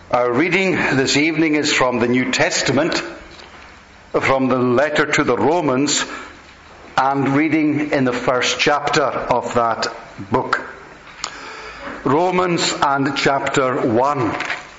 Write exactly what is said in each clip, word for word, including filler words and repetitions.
Our reading this evening is from the New Testament, from the letter to the Romans, and reading in the first chapter of that book. Romans and chapter one.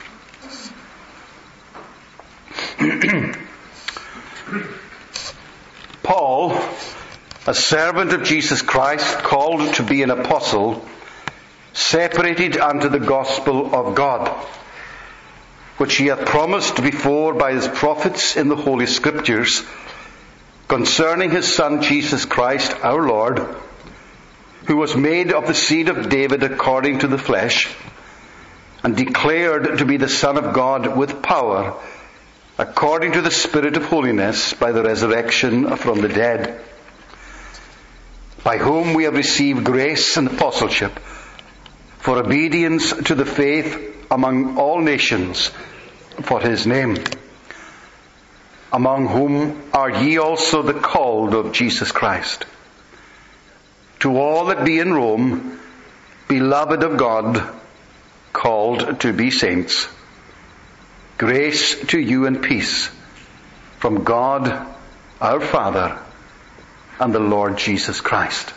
Paul, a servant of Jesus Christ, called to be an apostle, separated unto the gospel of God, which he hath promised before by his prophets in the Holy Scriptures, concerning his Son Jesus Christ our Lord, who was made of the seed of David according to the flesh, and declared to be the Son of God with power, according to the Spirit of holiness, by the resurrection from the dead, by whom we have received grace and apostleship, for obedience to the faith among all nations, for his name, among whom are ye also the called of Jesus Christ. To all that be in Rome, beloved of God, called to be saints, grace to you and peace from God our Father and the Lord Jesus Christ.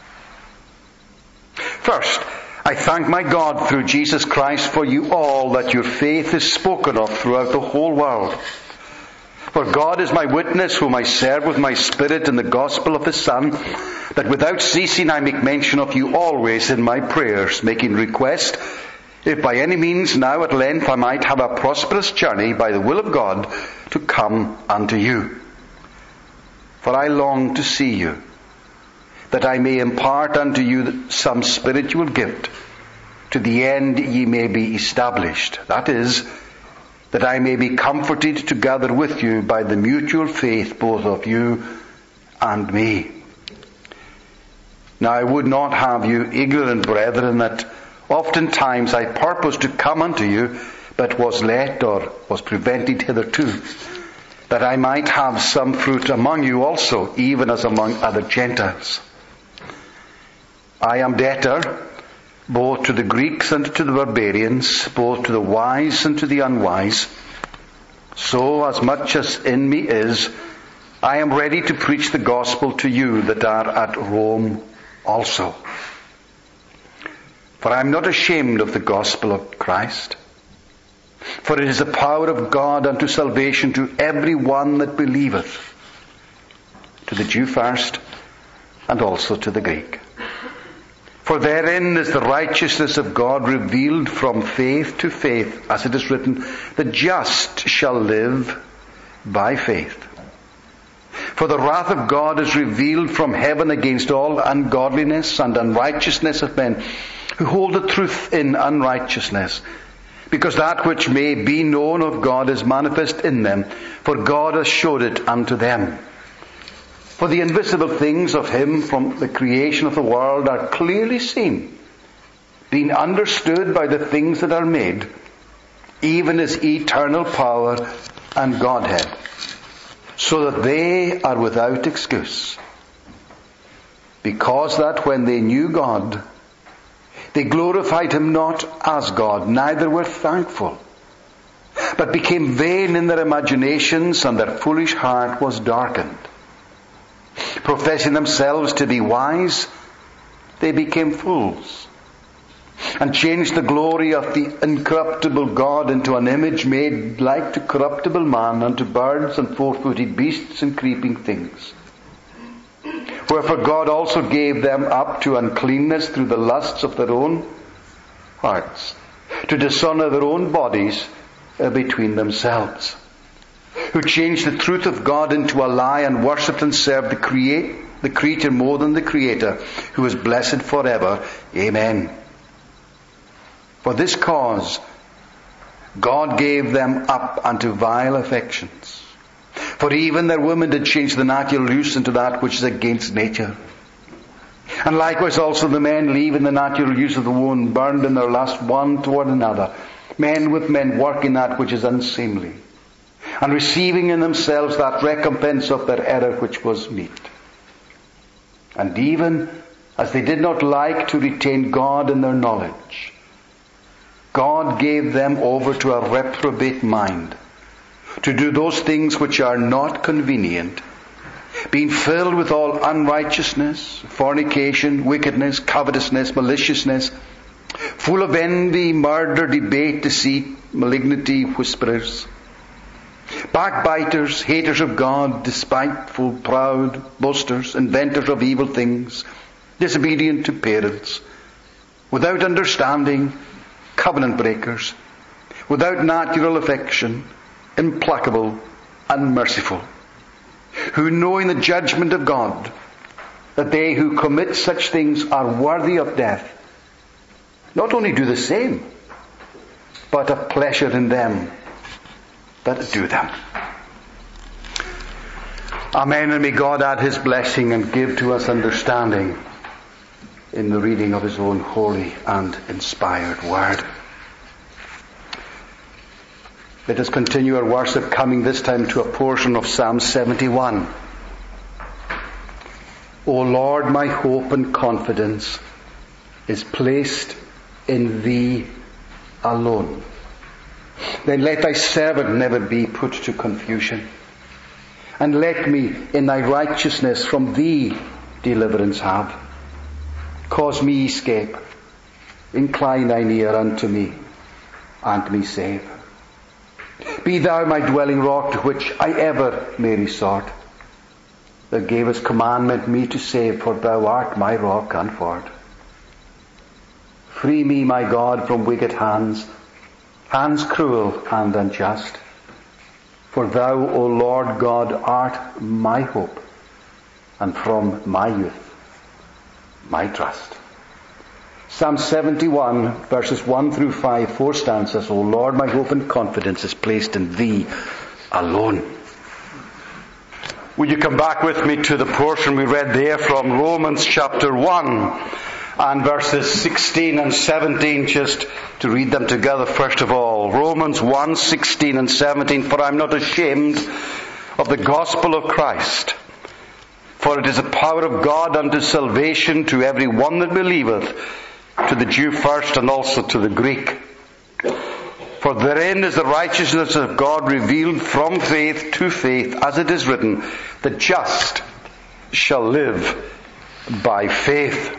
First, I thank my God through Jesus Christ for you all, that your faith is spoken of throughout the whole world. For God is my witness, whom I serve with my spirit in the gospel of his Son, that without ceasing I make mention of you always in my prayers, making request, if by any means now at length I might have a prosperous journey by the will of God to come unto you. For I long to see you, that I may impart unto you some spiritual gift, to the end ye may be established. That is, that I may be comforted together with you by the mutual faith both of you and me. Now I would not have you ignorant, brethren, that oftentimes I purposed to come unto you, but was let or was prevented hitherto, that I might have some fruit among you also, even as among other Gentiles. I am debtor both to the Greeks and to the barbarians, both to the wise and to the unwise. So as much as in me is, I am ready to preach the gospel to you that are at Rome also. For I am not ashamed of the gospel of Christ, for it is the power of God unto salvation to every one that believeth, to the Jew first, and also to the Greek. For therein is the righteousness of God revealed from faith to faith, as it is written, the just shall live by faith. For the wrath of God is revealed from heaven against all ungodliness and unrighteousness of men, who hold the truth in unrighteousness, because that which may be known of God is manifest in them, for God has showed it unto them. For the invisible things of him from the creation of the world are clearly seen, being understood by the things that are made, even his eternal power and Godhead, so that they are without excuse. Because that when they knew God, they glorified him not as God, neither were thankful, but became vain in their imaginations, and their foolish heart was darkened. Professing themselves to be wise, they became fools, and changed the glory of the incorruptible God into an image made like to corruptible man, and to birds and four-footed beasts and creeping things. Wherefore God also gave them up to uncleanness through the lusts of their own hearts, to dishonour their own bodies uh, between themselves, who changed the truth of God into a lie, and worshipped and served the create, the creature more than the Creator, who is blessed forever. Amen. For this cause God gave them up unto vile affections. For even their women did change the natural use into that which is against nature. And likewise also the men, leaving the natural use of the woman, burned in their lust one toward another, men with men working that which is unseemly, and receiving in themselves that recompense of their error which was meet. And even as they did not like to retain God in their knowledge, God gave them over to a reprobate mind, to do those things which are not convenient, being filled with all unrighteousness, fornication, wickedness, covetousness, maliciousness, full of envy, murder, debate, deceit, malignity, whisperers, backbiters, haters of God, despiteful, proud, boasters, inventors of evil things, disobedient to parents, without understanding, covenant breakers, without natural affection, implacable, unmerciful, who knowing the judgment of God, that they who commit such things are worthy of death, not only do the same, but have pleasure in them that do them. Amen, and may God add His blessing and give to us understanding in the reading of His own holy and inspired Word. Let us continue our worship, coming this time to a portion of Psalm seventy-one. O Lord, my hope and confidence is placed in Thee alone. Then let Thy servant never be put to confusion, and let me in Thy righteousness from Thee deliverance have. Cause me escape, incline Thine ear unto me, and me save. Be Thou my dwelling rock, to which I ever may resort. Thou gavest commandment me to save, for Thou art my rock and fort. Free me, my God, from wicked hands, hands cruel and unjust. For Thou, O Lord God, art my hope, and from my youth my trust. Psalm seventy-one, verses one through five, four stanzas. O Lord, my hope and confidence is placed in Thee alone. Will you come back with me to the portion we read there from Romans chapter one and verses sixteen and seventeen, just to read them together first of all. Romans one, sixteen and seventeen. For I am not ashamed of the gospel of Christ, for it is the power of God unto salvation to every one that believeth, to the Jew first and also to the Greek. For therein is the righteousness of God revealed from faith to faith, as it is written, the just shall live by faith.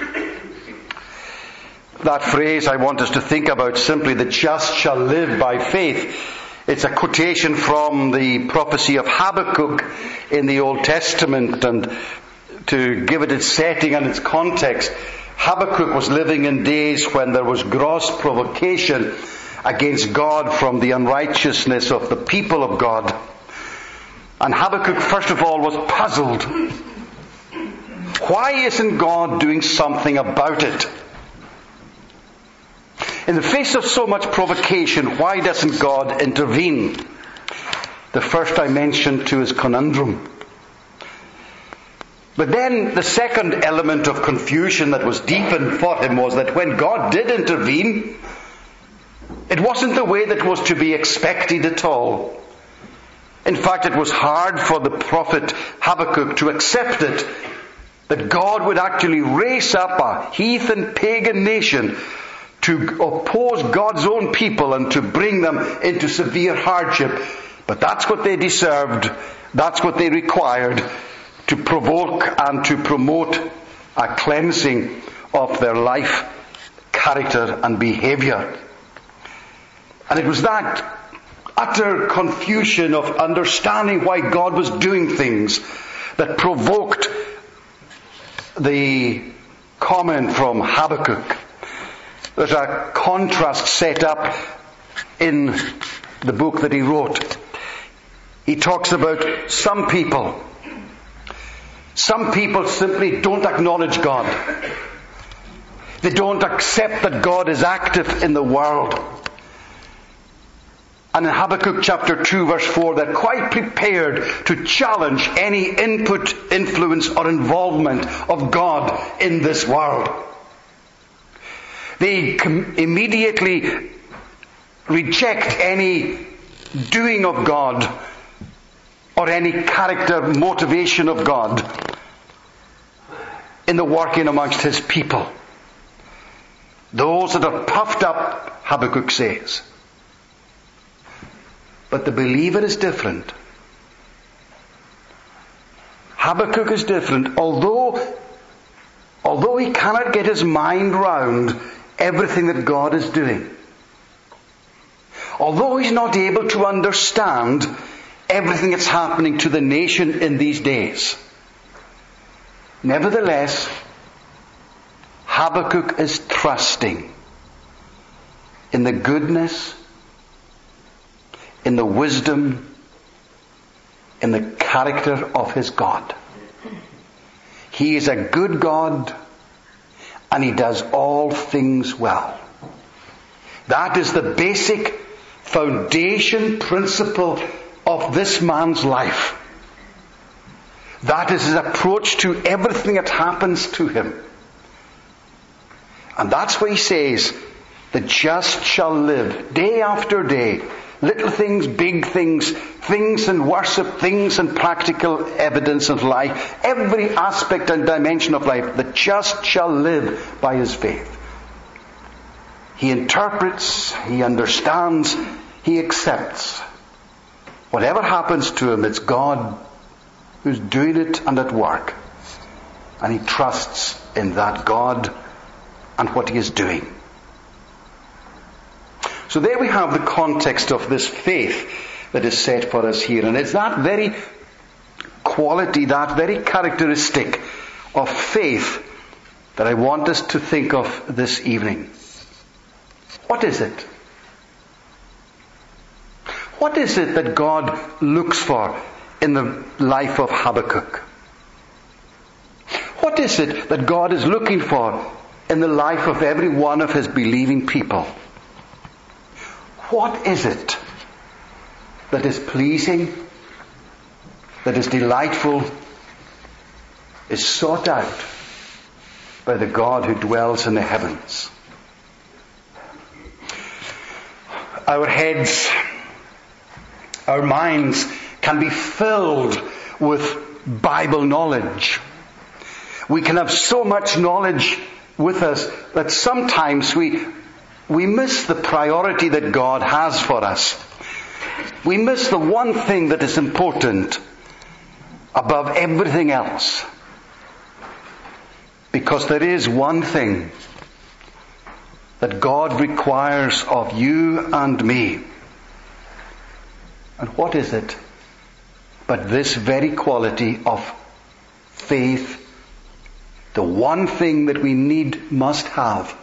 That phrase I want us to think about simply, the just shall live by faith. It's a quotation from the prophecy of Habakkuk in the Old Testament, and to give it its setting and its context, Habakkuk was living in days when there was gross provocation against God from the unrighteousness of the people of God. And Habakkuk, first of all, was puzzled. Why isn't God doing something about it? In the face of so much provocation, why doesn't God intervene? The first I mentioned to his conundrum. But then the second element of confusion that was deepened for him was that when God did intervene, it wasn't the way that was to be expected at all. In fact, it was hard for the prophet Habakkuk to accept it, that God would actually raise up a heathen pagan nation to oppose God's own people and to bring them into severe hardship. But that's what they deserved. That's what they required, to provoke and to promote a cleansing of their life, character and behavior. And it was that utter confusion of understanding why God was doing things that provoked the comment from Habakkuk. There's a contrast set up in the book that he wrote. He talks about some people. Some people simply don't acknowledge God. They don't accept that God is active in the world. And in Habakkuk chapter two verse four, they're quite prepared to challenge any input, influence or involvement of God in this world. They immediately reject any doing of God or any character motivation of God in the working amongst His people. Those that are puffed up Habakkuk says. But the believer is different. Habakkuk is different. Although, although he cannot get his mind round everything that God is doing, although he's not able to understand everything that's happening to the nation in these days, nevertheless, Habakkuk is trusting in the goodness, in the wisdom, in the character of his God. He is a good God, and he does all things well. That is the basic foundation principle of this man's life. That is his approach to everything that happens to him. And that's why he says, the just shall live day after day. Little things, big things, things in worship, things in practical evidence of life. Every aspect and dimension of life, the just shall live by his faith. He interprets, he understands, he accepts. Whatever happens to him, it's God who's doing it and at work. And he trusts in that God and what he is doing. So there we have the context of this faith that is set for us here. And it's that very quality, that very characteristic of faith that I want us to think of this evening. What is it? What is it that God looks for in the life of Habakkuk? What is it that God is looking for in the life of every one of his believing people? What is it that is pleasing, that is delightful, is sought out by the God who dwells in the heavens? Our heads, our minds can be filled with Bible knowledge. We can have so much knowledge with us that sometimes we we miss the priority that God has for us. We miss the one thing that is important above everything else. Because there is one thing that God requires of you and me. And what is it? But this very quality of faith, the one thing that we need, must have,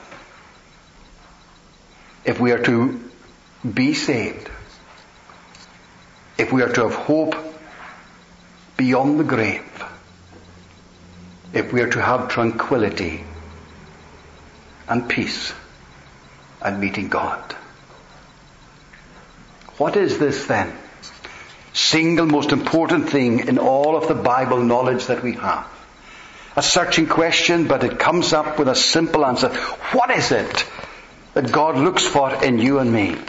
if we are to be saved, if we are to have hope beyond the grave, if we are to have tranquility and peace and meeting God. What is this then? Single most important thing in all of the Bible knowledge that we have. A searching question, but it comes up with a simple answer. What is it that God looks for in you and me?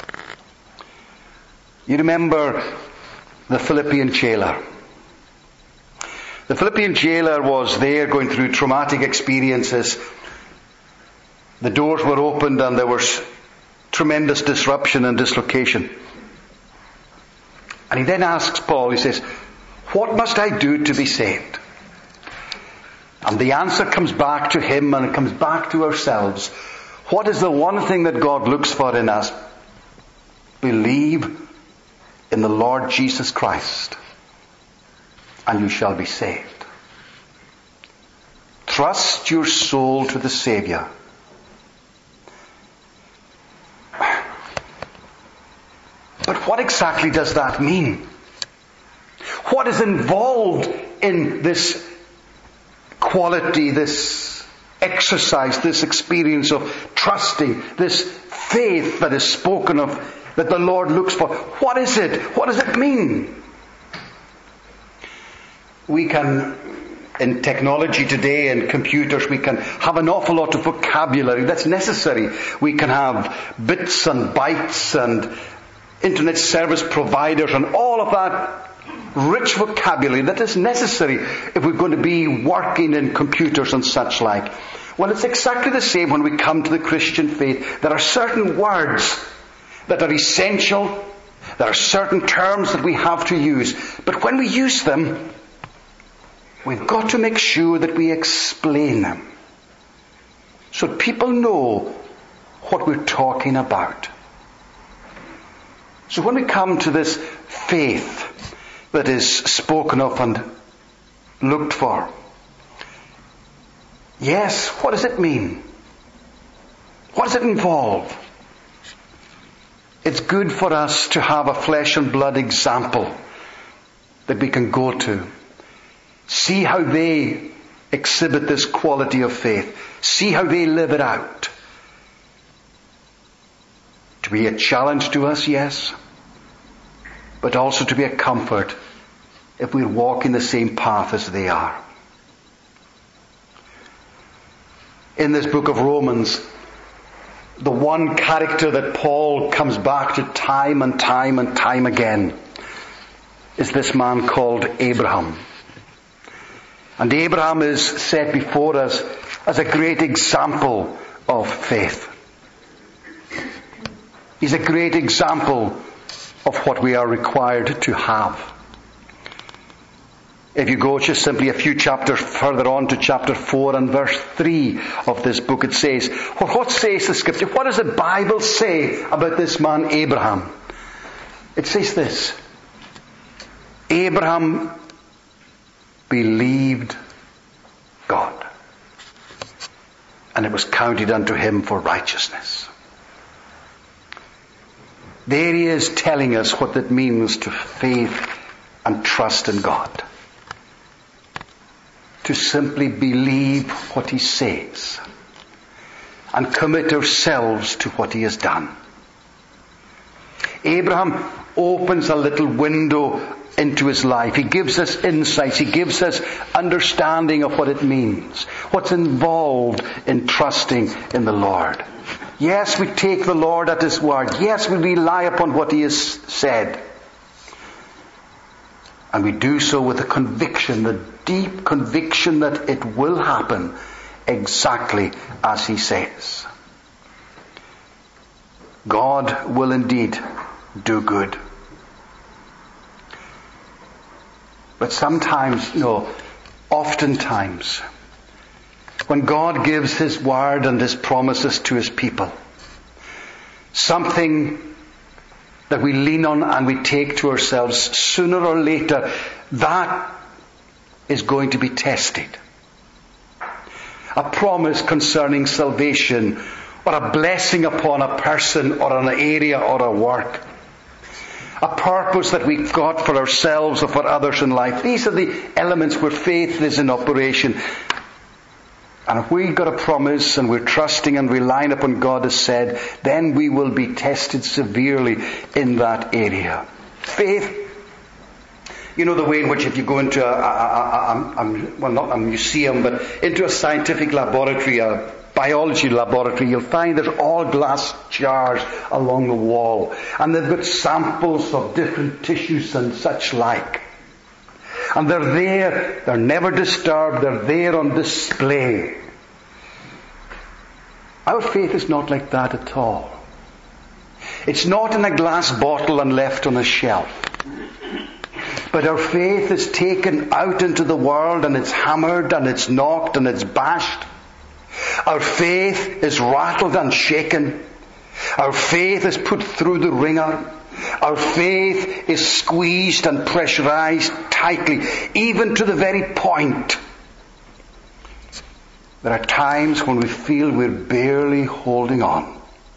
You remember the Philippian jailer. The Philippian jailer was there going through traumatic experiences. The doors were opened and there was tremendous disruption and dislocation. And he then asks Paul, he says, what must I do to be saved? And the answer comes back to him and it comes back to ourselves. What is the one thing that God looks for in us? Believe in the Lord Jesus Christ and you shall be saved. Trust your soul to the Savior. But what exactly does that mean? What is involved in this quality, this exercise, this experience of trusting, this faith that is spoken of, that the Lord looks for? What is it? What does it mean? We can, in technology today and computers, we can have an awful lot of vocabulary that's necessary. We can have bits and bytes and internet service providers and all of that rich vocabulary that is necessary if we're going to be working in computers and such like. Well, it's exactly the same when we come to the Christian faith. There are certain words that are essential. There are certain terms that we have to use. But when we use them, we've got to make sure that we explain them, so people know what we're talking about. So when we come to this faith that is spoken of and looked for, yes, what does it mean? What does it involve? It's good for us to have a flesh and blood example that we can go to. See how they exhibit this quality of faith. See how they live it out. To be a challenge to us, yes, but also to be a comfort if we walk in the same path as they are. In this book of Romans, the one character that Paul comes back to time and time and time again is this man called Abraham. And Abraham is set before us as a great example of faith. He's a great example of what we are required to have. If you go just simply a few chapters further on to chapter four and verse three of this book, it says, well, what says the Scripture? What does the Bible say about this man Abraham? It says this: Abraham believed God, and it was counted unto him for righteousness. There he is telling us what it means to faith and trust in God. To simply believe what he says and commit ourselves to what he has done. Abraham opens a little window into his life. He gives us insights. He gives us understanding of what it means, what's involved in trusting in the Lord. Yes, we take the Lord at his word. Yes, we rely upon what he has said. And we do so with a conviction, the deep conviction that it will happen exactly as he says. God will indeed do good. But sometimes, no, oftentimes, when God gives his word and his promises to his people, something that we lean on and we take to ourselves, sooner or later, that is going to be tested. A promise concerning salvation, or a blessing upon a person or an area or a work. A purpose that we've got for ourselves or for others in life. These are the elements where faith is in operation. And if we've got a promise and we're trusting and relying upon God as said, then we will be tested severely in that area. Faith, you know the way in which if you go into a, a, a, a, a well not a museum, but into a scientific laboratory, a biology laboratory, you'll find there's all glass jars along the wall. And they've got samples of different tissues and such like. And they're there, they're never disturbed, they're there on display. Our faith is not like that at all. It's not in a glass bottle and left on a shelf. But our faith is taken out into the world and it's hammered and it's knocked and it's bashed. Our faith is rattled and shaken. Our faith is put through the ringer. Our faith is squeezed and pressurized tightly, even to the very point. There are times when we feel we're barely holding on.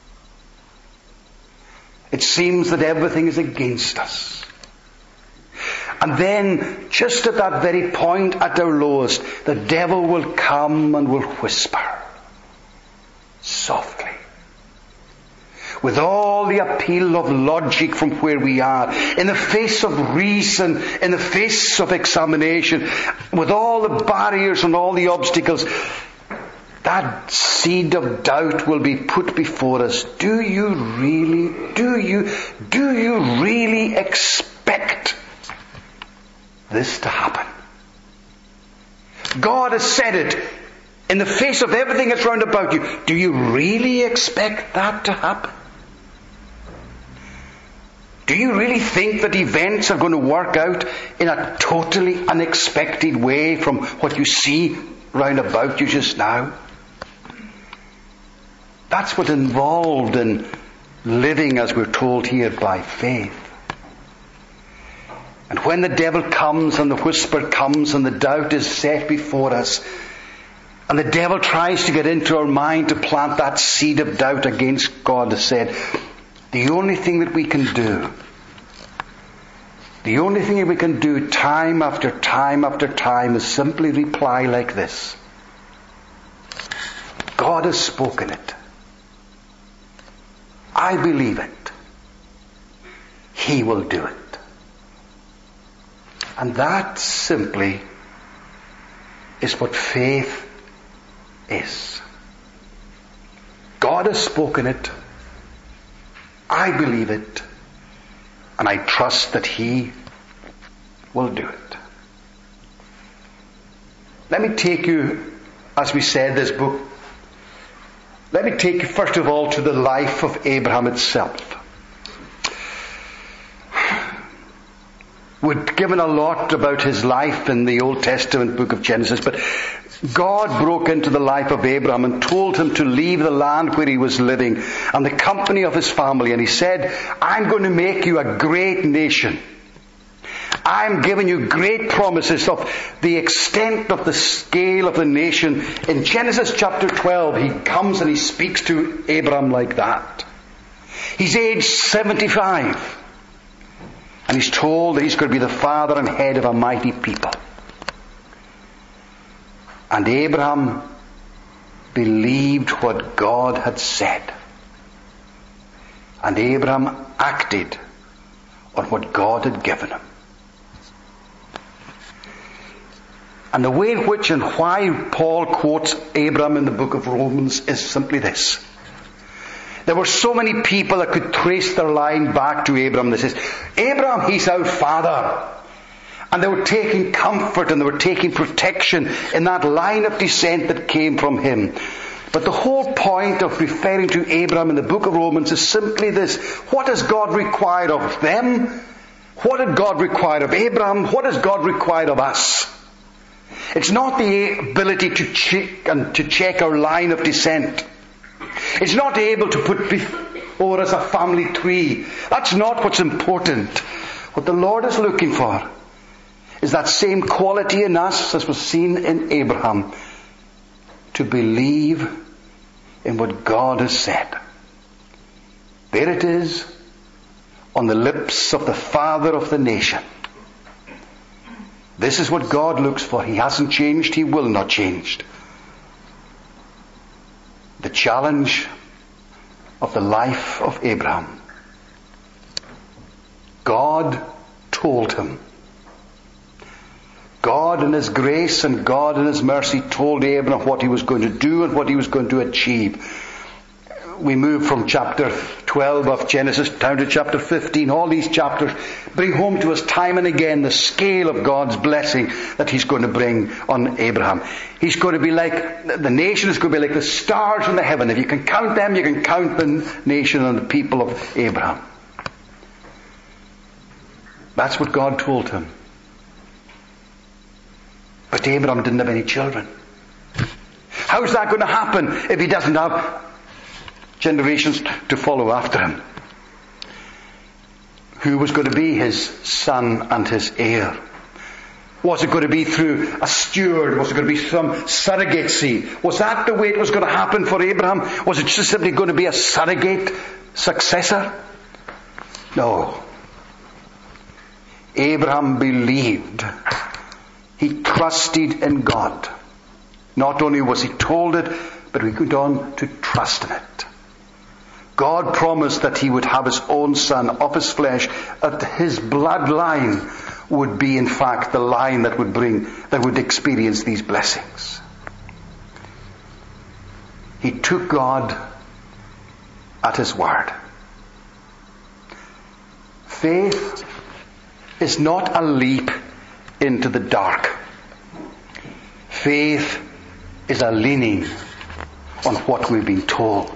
It seems that everything is against us. And then, just at that very point, at our lowest, the devil will come and will whisper, softly, with all the appeal of logic from where we are, in the face of reason, in the face of examination, with all the barriers and all the obstacles, that seed of doubt will be put before us. Do you really, do you, do you really expect this to happen? God has said it. In the face of everything that's round about you, do you really expect that to happen? Do you really think that events are going to work out in a totally unexpected way from what you see round about you just now? That's what's involved in living, as we're told here, by faith. And when the devil comes and the whisper comes and the doubt is set before us, and the devil tries to get into our mind to plant that seed of doubt against God, has said, the only thing that we can do, the only thing that we can do time after time after time is simply reply like this. God has spoken it. I believe it. He will do it. And that simply is what faith is. God has spoken it. I believe it. And I trust that He will do it. Let me take you, as we said, this book, let me take you first of all to the life of Abraham itself. We've given a lot about his life in the Old Testament book of Genesis, but God broke into the life of Abraham and told him to leave the land where he was living and the company of his family. And He said, I'm going to make you a great nation. I'm giving you great promises of the extent of the scale of the nation. In Genesis chapter twelve, He comes and He speaks to Abraham like that. He's aged seventy-five. And he's told that he's going to be the father and head of a mighty people. And Abraham believed what God had said. And Abraham acted on what God had given him. And the way in which and why Paul quotes Abraham in the book of Romans is simply this. There were so many people that could trace their line back to Abraham. They says, Abraham, he's our father. And they were taking comfort and they were taking protection in that line of descent that came from him. But the whole point of referring to Abraham in the book of Romans is simply this. What does God require of them? What did God require of Abraham? What does God require of us? It's not the ability to check and to check our line of descent. It's not able to put before us a family tree. That's not what's important. What the Lord is looking for is that same quality in us as was seen in Abraham, to believe in what God has said. There it is, on the lips of the father of the nation. This is what God looks for. He hasn't changed. He will not change. The challenge of the life of Abraham. God told him. God in His grace and God in His mercy told Abraham what he was going to do and what he was going to achieve. We move from chapter twelve of Genesis down to chapter fifteen. All these chapters bring home to us time and again the scale of God's blessing that He's going to bring on Abraham. He's going to be like, the nation is going to be like the stars in the heaven. If you can count them, you can count the nation and the people of Abraham. That's what God told him. But Abraham didn't have any children. How's that going to happen if he doesn't have generations to follow after him? Who was going to be his son and his heir? Was it going to be through a steward? Was it going to be some surrogacy? Was that the way it was going to happen for Abraham? Was it just simply going to be a surrogate successor? No. Abraham believed. He trusted in God. Not only was he told it, but he went on to trust in it. God promised that he would have his own son of his flesh, that his bloodline would be in fact the line that would bring, that would experience these blessings. He took God at His word. Faith is not a leap into the dark. Faith is a leaning on what we've been told.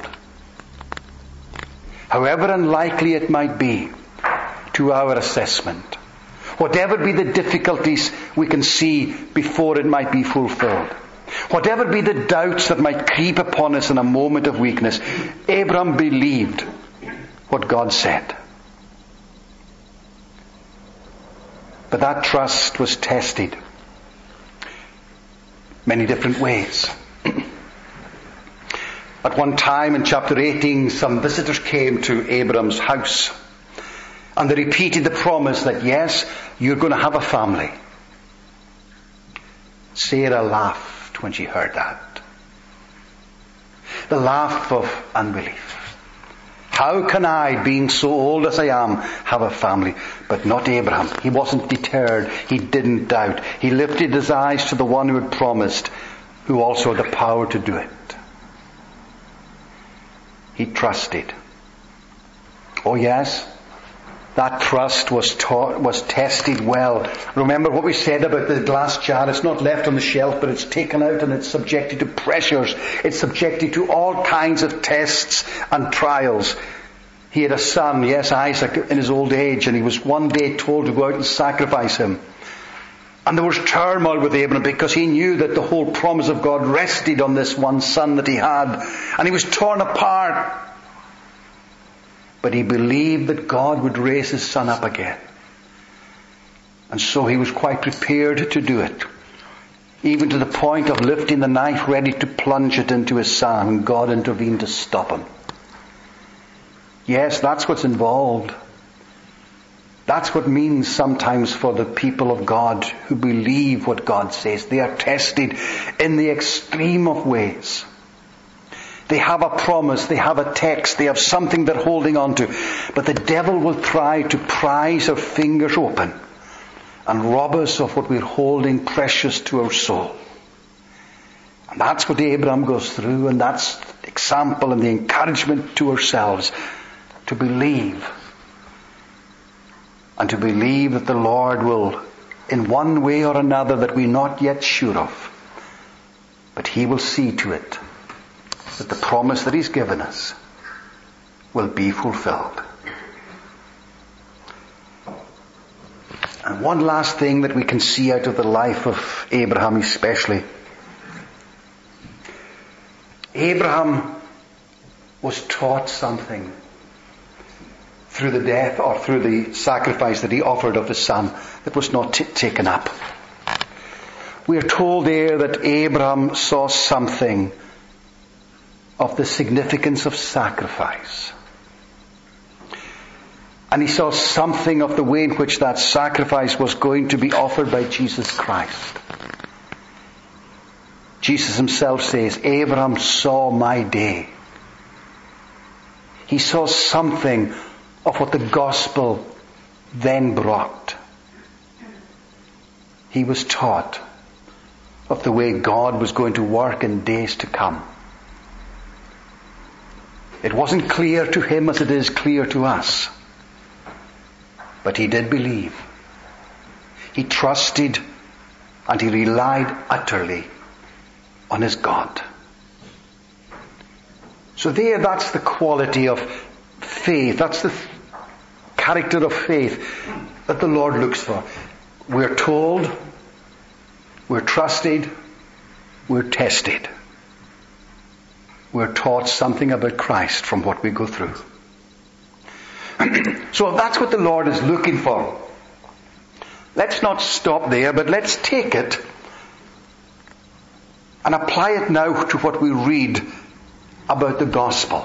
However unlikely it might be to our assessment, whatever be the difficulties we can see before it might be fulfilled, whatever be the doubts that might creep upon us in a moment of weakness, Abraham believed what God said. But that trust was tested many different ways. At one time in chapter eighteen, some visitors came to Abraham's house, and they repeated the promise that, yes, you're going to have a family. Sarah laughed when she heard that. The laugh of unbelief. How can I, being so old as I am, have a family? But not Abraham. He wasn't deterred. He didn't doubt. He lifted his eyes to the one who had promised, who also had the power to do it. He trusted. Oh yes, that trust was taught, was tested well. Remember what we said about the glass jar. It's not left on the shelf, but it's taken out and it's subjected to pressures. It's subjected to all kinds of tests and trials. He had a son, yes, Isaac, in his old age, and he was one day told to go out and sacrifice him. And there was turmoil with Abraham because he knew that the whole promise of God rested on this one son that he had. And he was torn apart. But he believed that God would raise his son up again. And so he was quite prepared to do it. Even to the point of lifting the knife ready to plunge it into his son. And God intervened to stop him. Yes, that's what's involved. That's what means sometimes for the people of God who believe what God says. They are tested in the extreme of ways. They have a promise, they have a text, they have something they're holding on to. But the devil will try to prise our fingers open and rob us of what we're holding precious to our soul. And that's what Abraham goes through, and that's the example and the encouragement to ourselves to believe. And to believe that the Lord will, in one way or another that we're not yet sure of, but He will see to it that the promise that He's given us will be fulfilled. And one last thing that we can see out of the life of Abraham especially. Abraham was taught something through the death or through the sacrifice that he offered of his son that was not t- taken up. We are told there that Abraham saw something of the significance of sacrifice. And he saw something of the way in which that sacrifice was going to be offered by Jesus Christ. Jesus himself says, Abraham saw my day. He saw something of what the gospel then brought. He was taught of the way God was going to work in days to come. It wasn't clear to him as it is clear to us. But he did believe. He trusted and he relied utterly on his God. So there, that's the quality of faith. That's the character of faith that the Lord looks for. We're told, we're trusted, we're tested. We're taught something about Christ from what we go through. So if that's what the Lord is looking for, let's not stop there, but let's take it and apply it now to what we read about the gospel.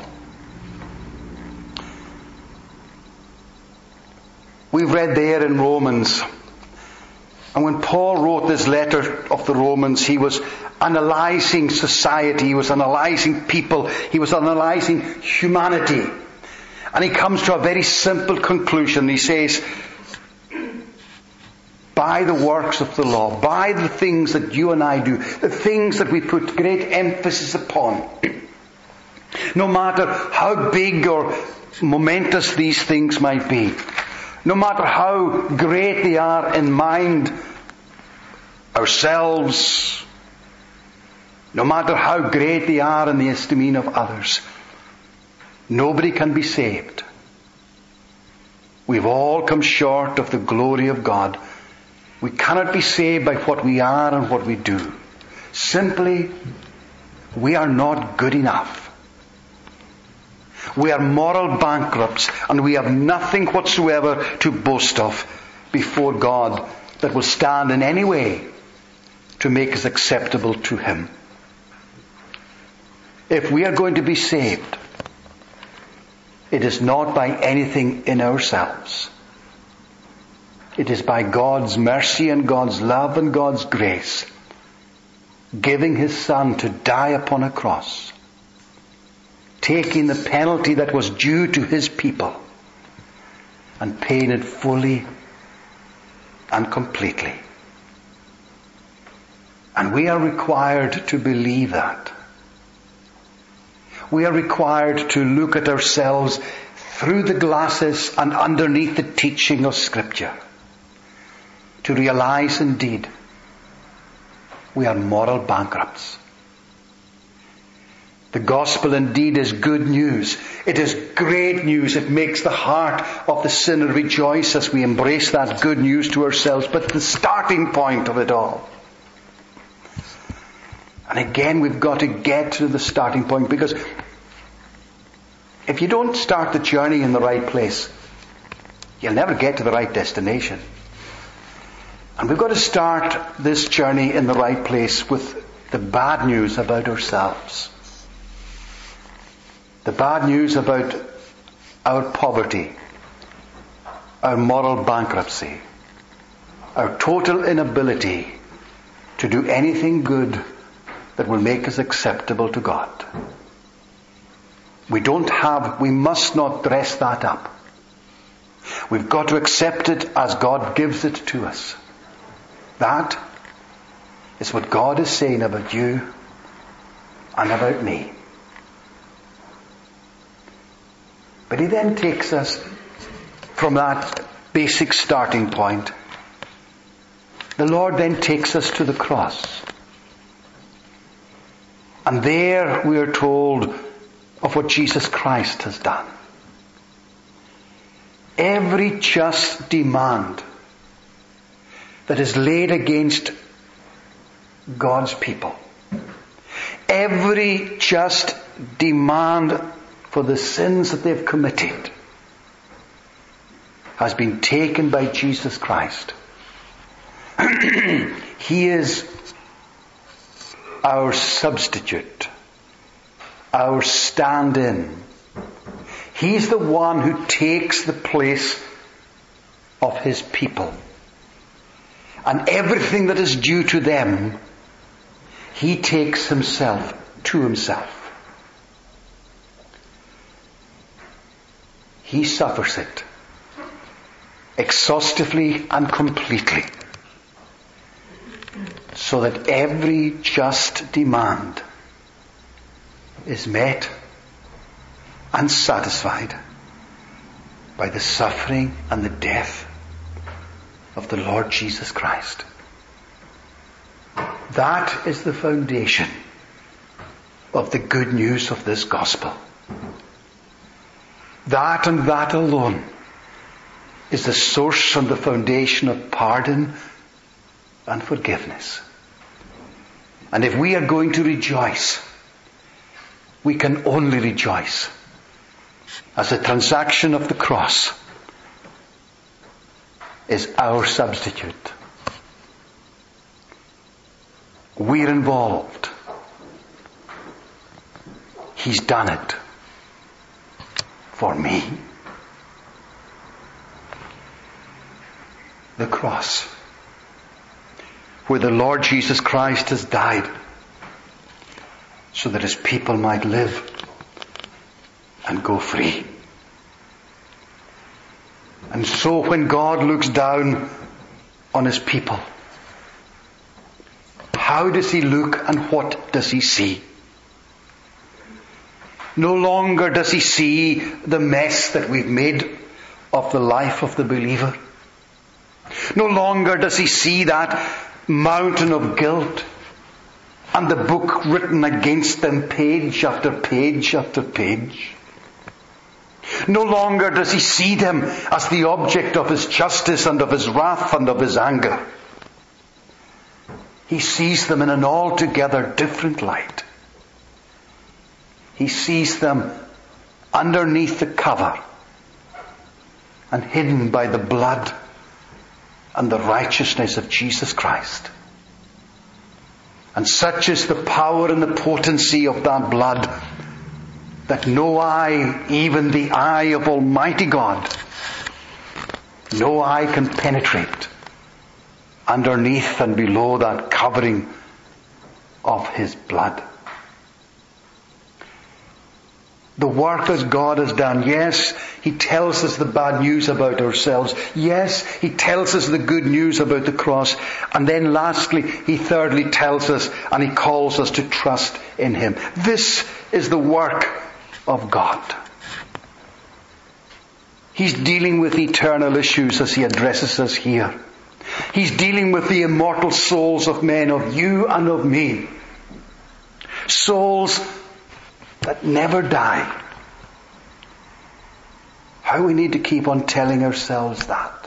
We've read there in Romans, and when Paul wrote this letter of the Romans, he was analysing society, he was analysing people, he was analysing humanity. And he comes to a very simple conclusion. He says, by the works of the law, by the things that you and I do, the things that we put great emphasis upon, no matter how big or momentous these things might be, no matter how great they are in mind, ourselves, no matter how great they are in the esteem of others, nobody can be saved. We've all come short of the glory of God. We cannot be saved by what we are and what we do. Simply, we are not good enough. We are moral bankrupts, and we have nothing whatsoever to boast of before God that will stand in any way to make us acceptable to Him. If we are going to be saved, it is not by anything in ourselves. It is by God's mercy and God's love and God's grace, giving His Son to die upon a cross, taking the penalty that was due to His people and paying it fully and completely. And we are required to believe that. We are required to look at ourselves through the glasses and underneath the teaching of Scripture, to realize indeed we are moral bankrupts. The gospel indeed is good news. It is great news. It makes the heart of the sinner rejoice as we embrace that good news to ourselves. But the starting point of it all. And again, we've got to get to the starting point, because if you don't start the journey in the right place, you'll never get to the right destination. And we've got to start this journey in the right place with the bad news about ourselves. The bad news about our poverty, our moral bankruptcy, our total inability to do anything good that will make us acceptable to God. We don't have, we must not dress that up. We've got to accept it as God gives it to us. That is what God is saying about you and about me. But He then takes us from that basic starting point. The Lord then takes us to the cross. And there we are told of what Jesus Christ has done. Every just demand that is laid against God's people, every just demand for the sins that they've committed, has been taken by Jesus Christ. He is our substitute, our stand-in. He's the one who takes the place of His people. And everything that is due to them, He takes Himself to Himself. He suffers it exhaustively and completely, so that every just demand is met and satisfied by the suffering and the death of the Lord Jesus Christ. That is the foundation of the good news of this gospel. That and that alone is the source and the foundation of pardon and forgiveness. And if we are going to rejoice, we can only rejoice as the transaction of the cross is our substitute. We're involved. He's done it for me. The cross, where the Lord Jesus Christ has died so that His people might live and go free. And so when God looks down on His people, how does He look and what does He see? No longer does He see the mess that we've made of the life of the believer. No longer does He see that mountain of guilt and the book written against them page after page after page. No longer does he see them as the object of his justice and of his wrath and of his anger. He sees them in an altogether different light. He sees them underneath the cover and hidden by the blood and the righteousness of Jesus Christ. And such is the power and the potency of that blood that no eye, even the eye of Almighty God, no eye can penetrate underneath and below that covering of his blood. The work that God has done, yes, he tells us the bad news about ourselves. Yes, he tells us the good news about the cross. And then lastly, he thirdly tells us and he calls us to trust in him. This is the work of God. He's dealing with eternal issues as he addresses us here. He's dealing with the immortal souls of men, of you and of me. Souls that never die. How we need to keep on telling ourselves that.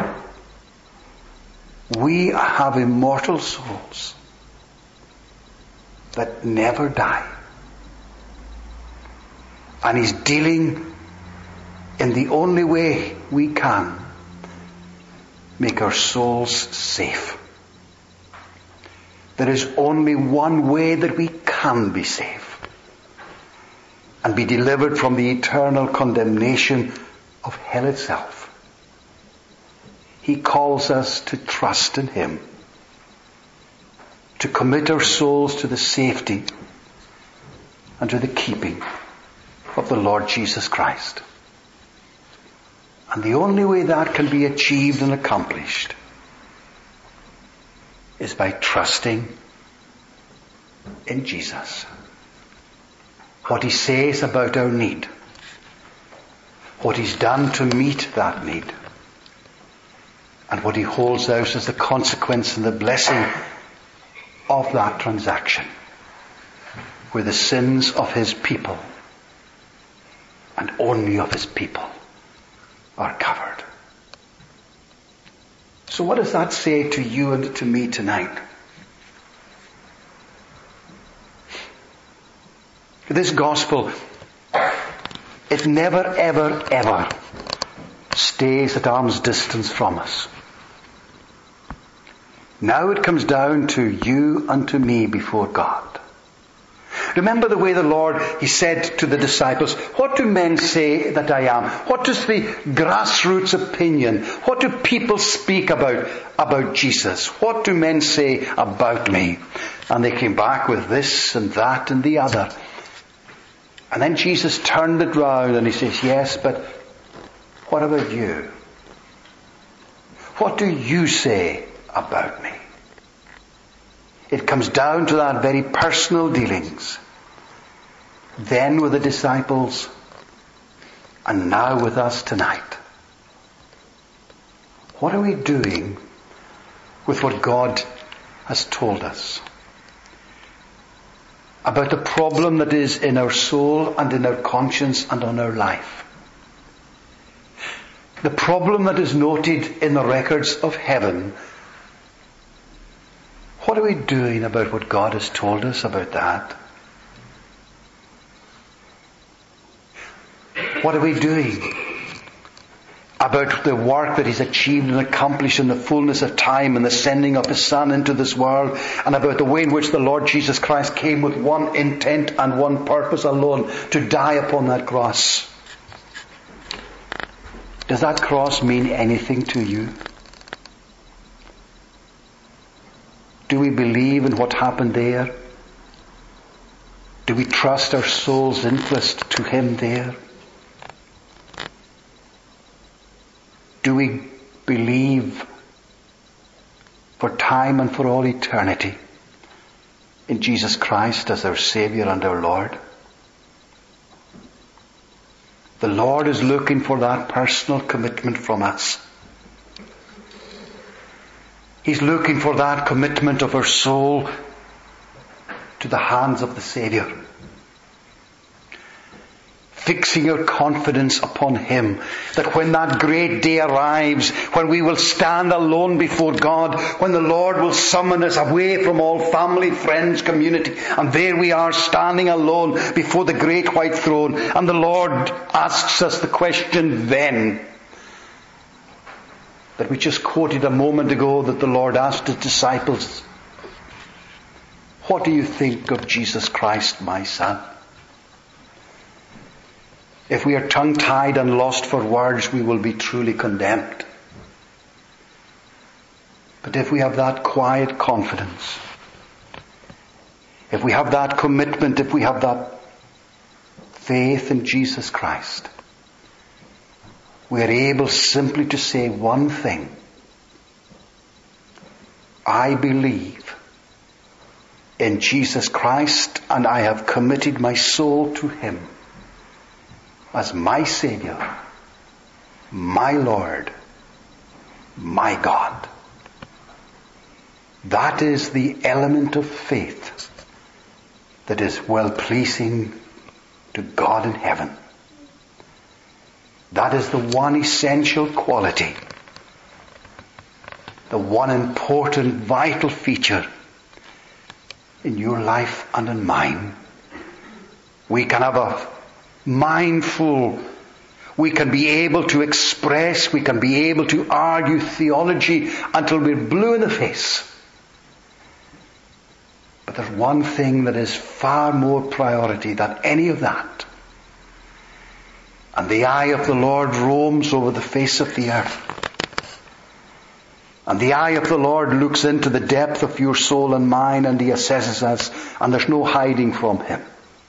We have immortal souls that never die. And he's dealing in the only way we can make our souls safe. There is only one way that we can be safe and be delivered from the eternal condemnation of hell itself. He calls us to trust in him, to commit our souls to the safety and to the keeping of the Lord Jesus Christ. And the only way that can be achieved and accomplished is by trusting in Jesus. What he says about our need. What he's done to meet that need. And what he holds out as the consequence and the blessing of that transaction. Where the sins of his people, and only of his people, are covered. So what does that say to you and to me tonight? This gospel, it never, ever, ever stays at arm's distance from us. Now it comes down to you and to me before God. Remember the way the Lord, he said to the disciples, what do men say that I am? What does the grassroots opinion, what do people speak about, about Jesus? What do men say about me? And they came back with this and that and the other. And then Jesus turned it round and he says, yes, but what about you? What do you say about me? It comes down to that very personal dealings. Then with the disciples, and now with us tonight. What are we doing with what God has told us about the problem that is in our soul and in our conscience and on our life? The problem that is noted in the records of heaven. What are we doing about what God has told us about that? What are we doing about the work that he's achieved and accomplished in the fullness of time and the sending of his Son into this world, and about the way in which the Lord Jesus Christ came with one intent and one purpose alone, to die upon that cross? Does that cross mean anything to you? Do we believe in what happened there? Do we trust our soul's interest to him there? Do we believe for time and for all eternity in Jesus Christ as our Saviour and our Lord? The Lord is looking for that personal commitment from us. He's looking for that commitment of our soul to the hands of the Saviour. Fixing your confidence upon Him, that when that great day arrives, when we will stand alone before God, when the Lord will summon us away from all family, friends, community, and there we are standing alone before the great white throne, and the Lord asks us the question then that we just quoted a moment ago, that the Lord asked His disciples, "What do you think of Jesus Christ, my son?" If we are tongue-tied and lost for words, we will be truly condemned. But if we have that quiet confidence, if we have that commitment, if we have that faith in Jesus Christ, we are able simply to say one thing: I believe in Jesus Christ, and I have committed my soul to Him as my Saviour, my Lord, my God. That is the element of faith that is well-pleasing to God in heaven. That is the one essential quality, the one important, vital feature in your life and in mine. We can have a mindful, we can be able to express, we can be able to argue theology until we're blue in the face. But there's one thing that is far more priority than any of that. And the eye of the Lord roams over the face of the earth. And the eye of the Lord looks into the depth of your soul and mine, and He assesses us, and there's no hiding from Him.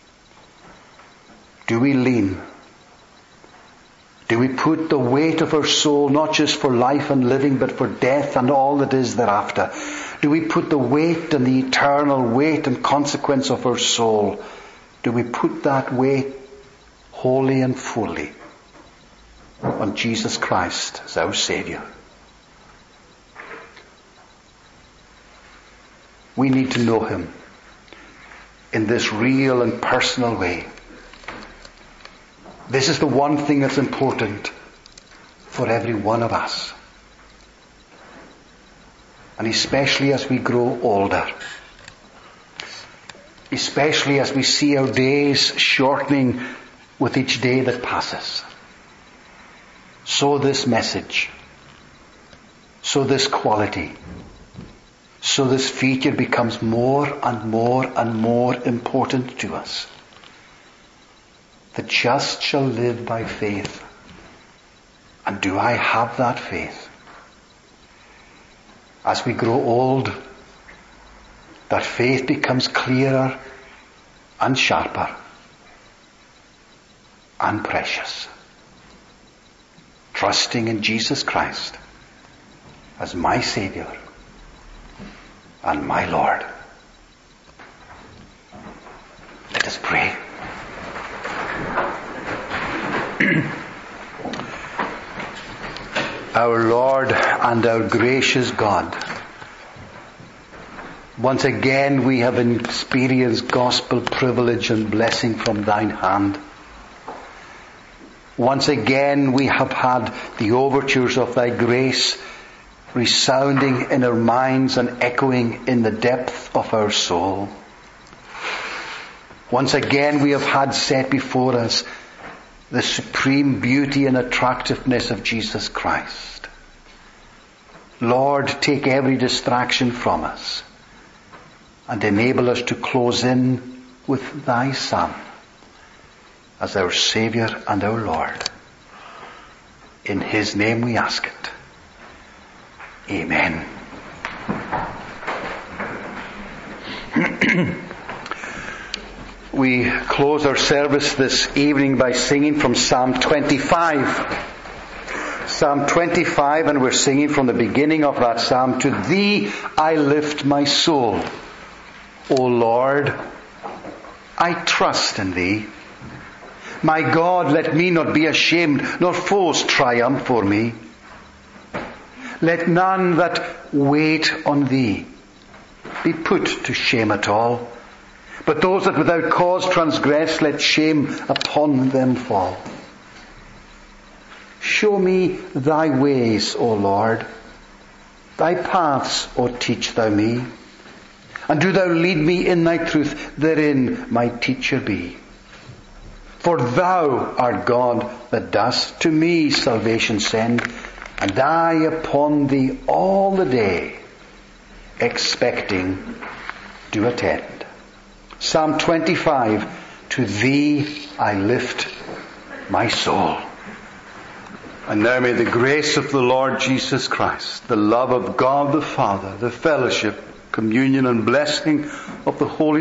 Do we lean? Do we put the weight of our soul, not just for life and living, but for death and all that is thereafter? Do we put the weight and the eternal weight and consequence of our soul, do we put that weight wholly and fully on Jesus Christ as our Saviour? We need to know Him in this real and personal way. This is the one thing that's important for every one of us. And especially as we grow older. Especially as we see our days shortening with each day that passes. So this message, so this quality, so this feature becomes more and more and more important to us. The just shall live by faith. And do I have that faith? As we grow old, that faith becomes clearer and sharper and precious. Trusting in Jesus Christ as my Saviour and my Lord. Let us pray. Our Lord and our gracious God, once again we have experienced gospel privilege and blessing from Thine hand. Once again we have had the overtures of Thy grace resounding in our minds and echoing in the depth of our soul. Once again we have had set before us the supreme beauty and attractiveness of Jesus Christ. Lord, take every distraction from us and enable us to close in with Thy Son as our Saviour and our Lord. In His name we ask it. Amen. We close our service this evening by singing from Psalm twenty-five. Psalm twenty-five, and we're singing from the beginning of that psalm. To Thee I lift my soul. O Lord, I trust in Thee. My God, let me not be ashamed, nor foes triumph for me. Let none that wait on Thee be put to shame at all. But those that without cause transgress, let shame upon them fall. Show me thy ways, O Lord. Thy paths, O teach thou me. And do thou lead me in thy truth, therein my teacher be. For thou art God that dost to me salvation send, and I upon thee all the day, expecting, do attend. Psalm twenty-five, to thee I lift my soul. And now may the grace of the Lord Jesus Christ, the love of God the Father, the fellowship, communion and blessing of the Holy